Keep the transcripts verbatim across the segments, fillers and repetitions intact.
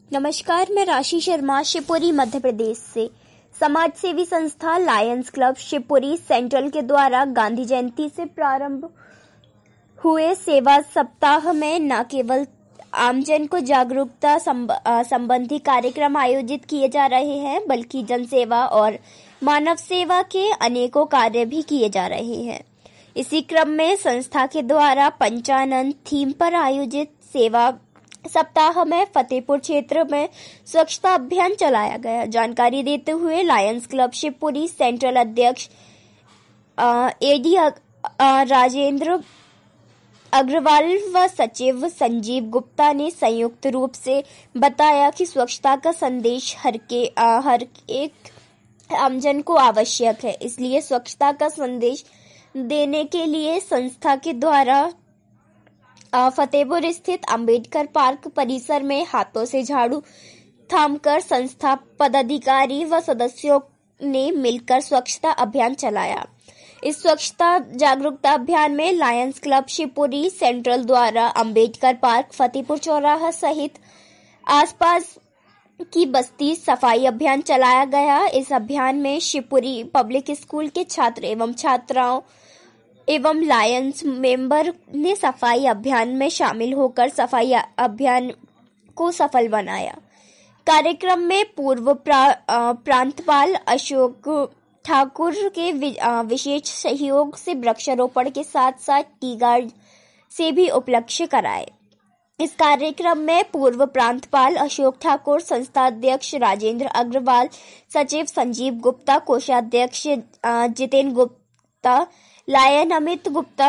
नमस्कार, मैं राशि शर्मा शिवपुरी मध्य प्रदेश से। समाज सेवी संस्था लायंस क्लब शिवपुरी सेंट्रल के द्वारा गांधी जयंती से प्रारंभ हुए सेवा सप्ताह में न केवल आमजन को जागरूकता संबंधी कार्यक्रम आयोजित किए जा रहे हैं, बल्कि जनसेवा और मानव सेवा के अनेकों कार्य भी किए जा रहे हैं। इसी क्रम में संस्था के द्वारा पंचानन थीम पर आयोजित सेवा सप्ताह में फतेहपुर क्षेत्र में स्वच्छता अभियान चलाया गया। जानकारी देते हुए लायंस क्लब शिवपुरी सेंट्रल अध्यक्ष एडी राजेंद्र अग्रवाल व सचिव संजीव गुप्ता ने संयुक्त रूप से बताया कि स्वच्छता का संदेश हर के आ, हर एक आमजन को आवश्यक है। इसलिए स्वच्छता का संदेश देने के लिए संस्था के द्वारा फतेहपुर स्थित अंबेडकर पार्क परिसर में हाथों से झाड़ू थामकर संस्था पदाधिकारी व सदस्यों ने मिलकर स्वच्छता अभियान चलाया। इस स्वच्छता जागरूकता अभियान में लायंस क्लब शिवपुरी सेंट्रल द्वारा अंबेडकर पार्क, फतेहपुर चौराहा सहित आसपास की बस्ती सफाई अभियान चलाया गया। इस अभियान में शिवपुरी पब्लिक स्कूल के छात्र एवं छात्राओं एवं लायंस मेंबर ने सफाई अभियान में शामिल होकर सफाई अभियान को सफल बनाया। कार्यक्रम में पूर्व प्रा, प्रांतपाल अशोक ठाकुर के विशेष सहयोग से वृक्षारोपण के साथ साथ टी गार्ड से भी उपलक्ष्य कराए। इस कार्यक्रम में पूर्व प्रांतपाल अशोक ठाकुर, संस्था अध्यक्ष राजेंद्र अग्रवाल, सचिव संजीव गुप्ता, कोषाध्यक्ष Jitendra Gupta, lion Amit Gupta,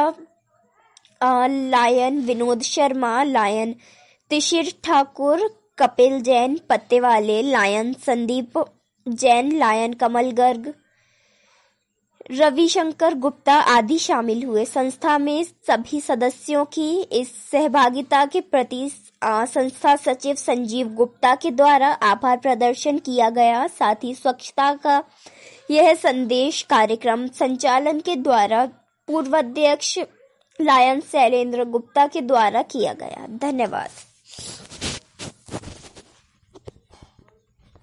lion Vinod Sharma, lion Tishir Thakur, Kapil Jain पत्तेवाले, लायन संदीप जैन, लायन कमल गर्ग, रविशंकर गुप्ता आदि शामिल हुए। संस्था में सभी सदस्यों की इस सहभागिता के प्रति संस्था सचिव संजीव गुप्ता के द्वारा आभार प्रदर्शन किया गया। साथ ही स्वच्छता का यह संदेश कार्यक्रम संचालन के द्वारा पूर्वाध्यक्ष लायन शैलेंद्र गुप्ता के द्वारा किया गया। धन्यवाद।